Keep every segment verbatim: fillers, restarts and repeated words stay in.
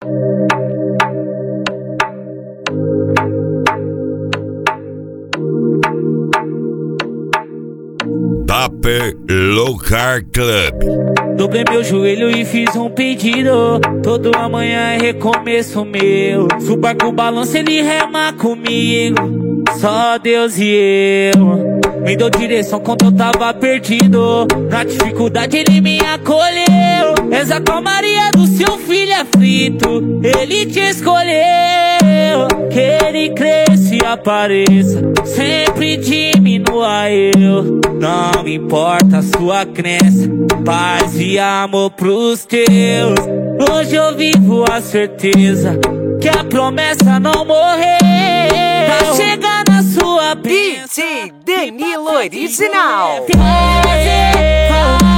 Dapper Local Club. Dobrei meu joelho e fiz um pedido. Todo amanhã é recomeço meu. Se o barco balança, ele rema comigo. Só Deus e eu. Me deu direção quando eu tava perdido. Na dificuldade ele me acolheu. És a calmaria do seu filho aflito. Ele te escolheu. Que ele cresça e apareça. Sempre diminua eu. Não importa a sua crença. Paz e amor pros teus. Hoje eu vivo a certeza que a promessa não morreu. Tá chegando a sua bênção. D J Danilo Original. Fazer,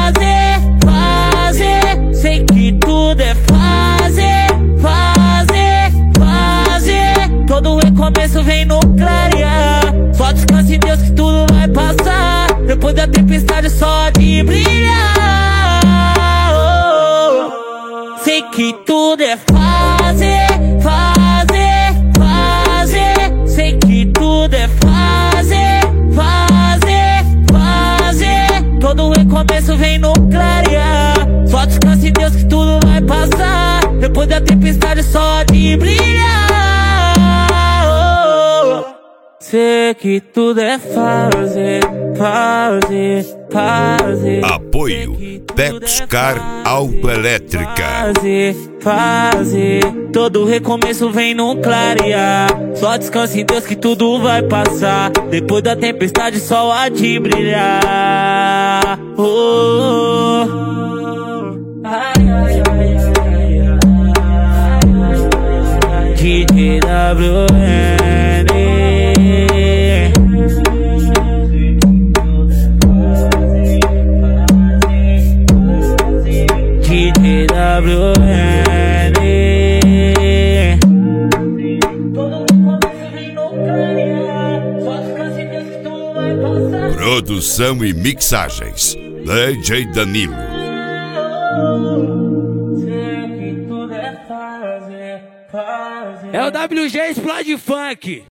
fazer, fazer. Sei que tudo é fazer, fazer, fazer. Todo recomeço vem no clarear. Só descanse em Deus que tudo vai passar. Depois da tempestade só de brilhar. Oh, sei que tudo é fazer, fazer, fazer. Sei que tudo é fazer, fazer, fazer. Todo recomeço vem no clarear. Só descanse em Deus que tudo vai passar. Depois da tempestade só de brilhar. Sei que tudo é fazer, fazer, fazer. Apoio Pepscar Autoelétrica. Fazer, fazer. Todo recomeço vem no clarear. Só descanse em Deus que tudo vai passar. Depois da tempestade só há de brilhar. Oh, oh, oh. Ai, ai, ai, ai, ai, ai. D J W N. D J W N. Produção e mixagens D J Danilo. É o W G Explode Funk.